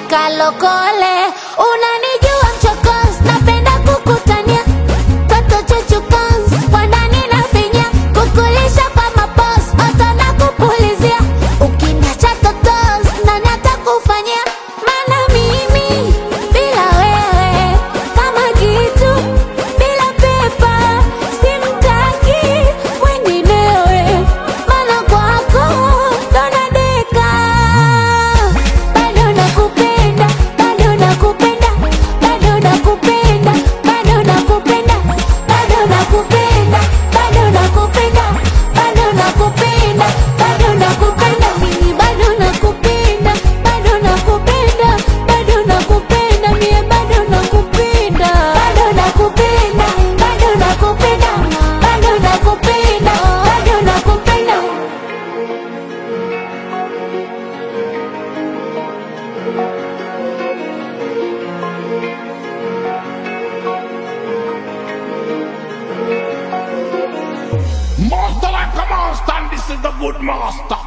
kalokole. Unanijua mchokozi, napenda kukutania toto chuchukozi, kwa ndani nafinya, kukulisha kwa mapozi, oto na kupulizia. Ukiniacha totozi, nani atakufanyia? Maana mimi bila wewe kama kitu bila pepa, simtaki mwenginewe, maana kwako ndo nadeka. Bado nakupenda, bado nakupenda, bado nakupenda, bado nakupenda, bado nakupenda, bado nakupenda, bado nakupenda, bado nakupenda, mimi bado nakupenda, bado nakupenda, bado nakupenda, mie bado nakupenda, bado nakupenda, bado nakupenda, bado nakupenda, bado nakupenda. Master like a master, and this is the good master.